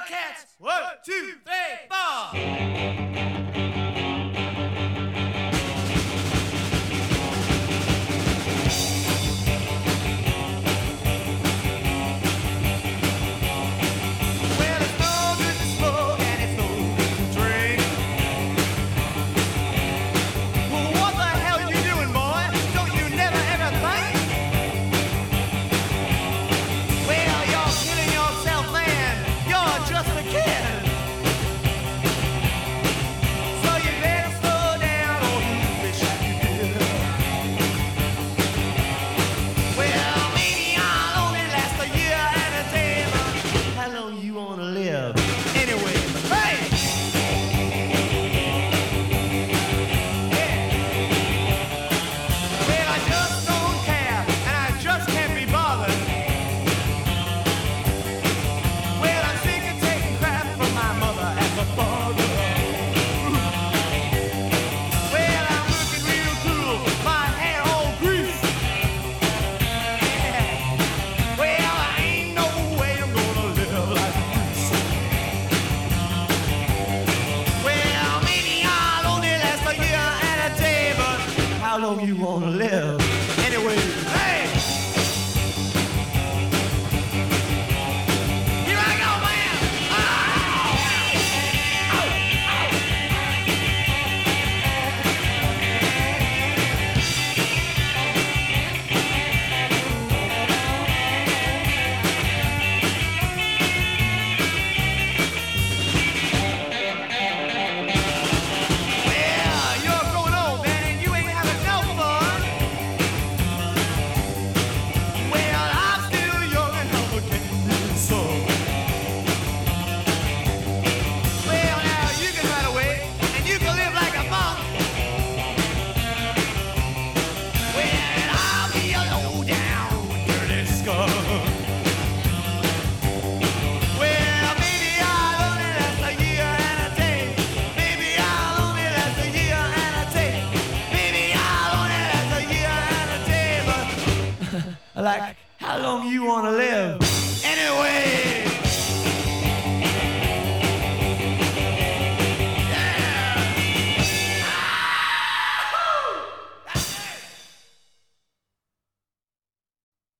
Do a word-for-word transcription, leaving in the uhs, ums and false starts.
cats. One, two, three, four. How long you wanna live? Anyway, hey! Here I go, man! Well, you're growing old, man, and you ain't having no fun. Well, I'm still young and I'm a getting some. Well, now you can run away and you can live like a monk. Well, I'll be a low down dirty skunk. Well, maybe I'll only last a year and a day. Maybe I'll only last a year and a day. Maybe I'll only last a year and a day. But like, how long you wanna live?